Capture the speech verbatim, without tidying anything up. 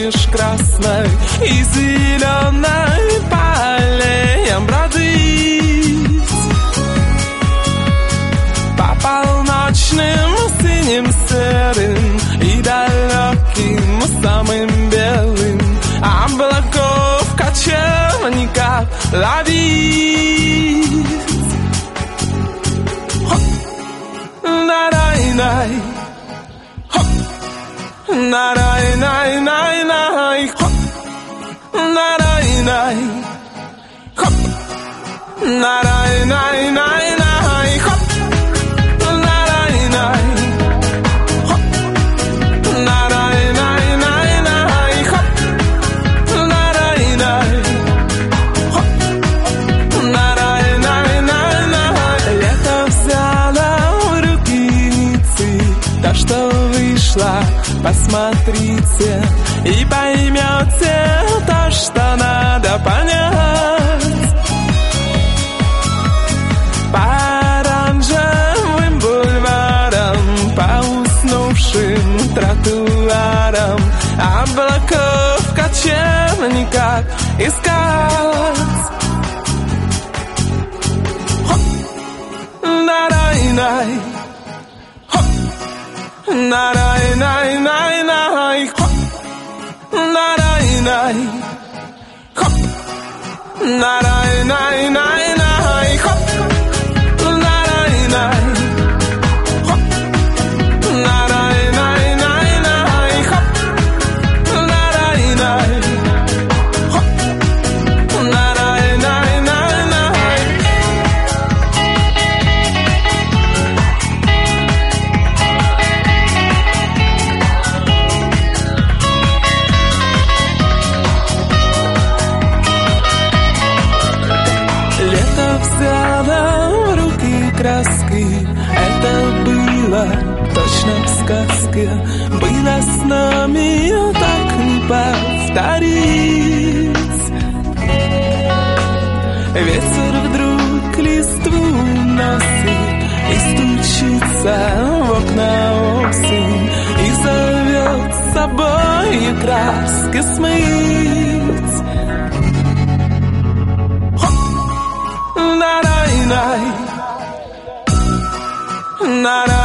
меж красной и зеленой полем бродить. По полночным синим серым и далеким самым белым облаков кочевников ловить. На-рай-най, на-рай-най-най-най, на-рай-най, на-рай-най-най-най, на-рай-най, на-рай-най-най-най, на-рай-най, на-рай-най-най-най. Лето взяло в руки Ниццы, то, что вышло, посмотрите и поймете то, что надо понять. По оранжевым бульварам, по уснувшим тротуарам облаков кочевников искать. На-рай-най, на-рай-най-най-най, на-рай-най, на-рай-най-най-най, на-рай-най, на-рай-най-най-най, на-рай-най, на-рай-най-най-най. Лето взяло в руки краски, это было точно в сказке, было с нами так не повторить. Ветер вдруг листву носит и стучится в окна осень и зовет с собой краски смыть. На-рай-най, на-рай.